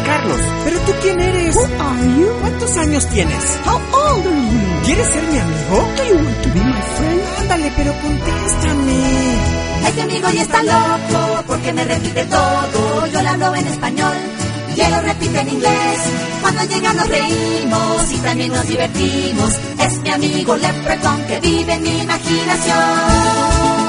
Carlos. ¿Pero tú quién eres? Who are you? ¿Cuántos años tienes? How old are you? ¿Quieres ser mi amigo? Do you want to be my friend? Ándale, pero contéstame. Este amigo ya está loco porque me repite todo. Yo le hablo en español y él lo repite en inglés. Cuando llega nos reímos y también nos divertimos. Es mi amigo Leprechaun que vive en mi imaginación.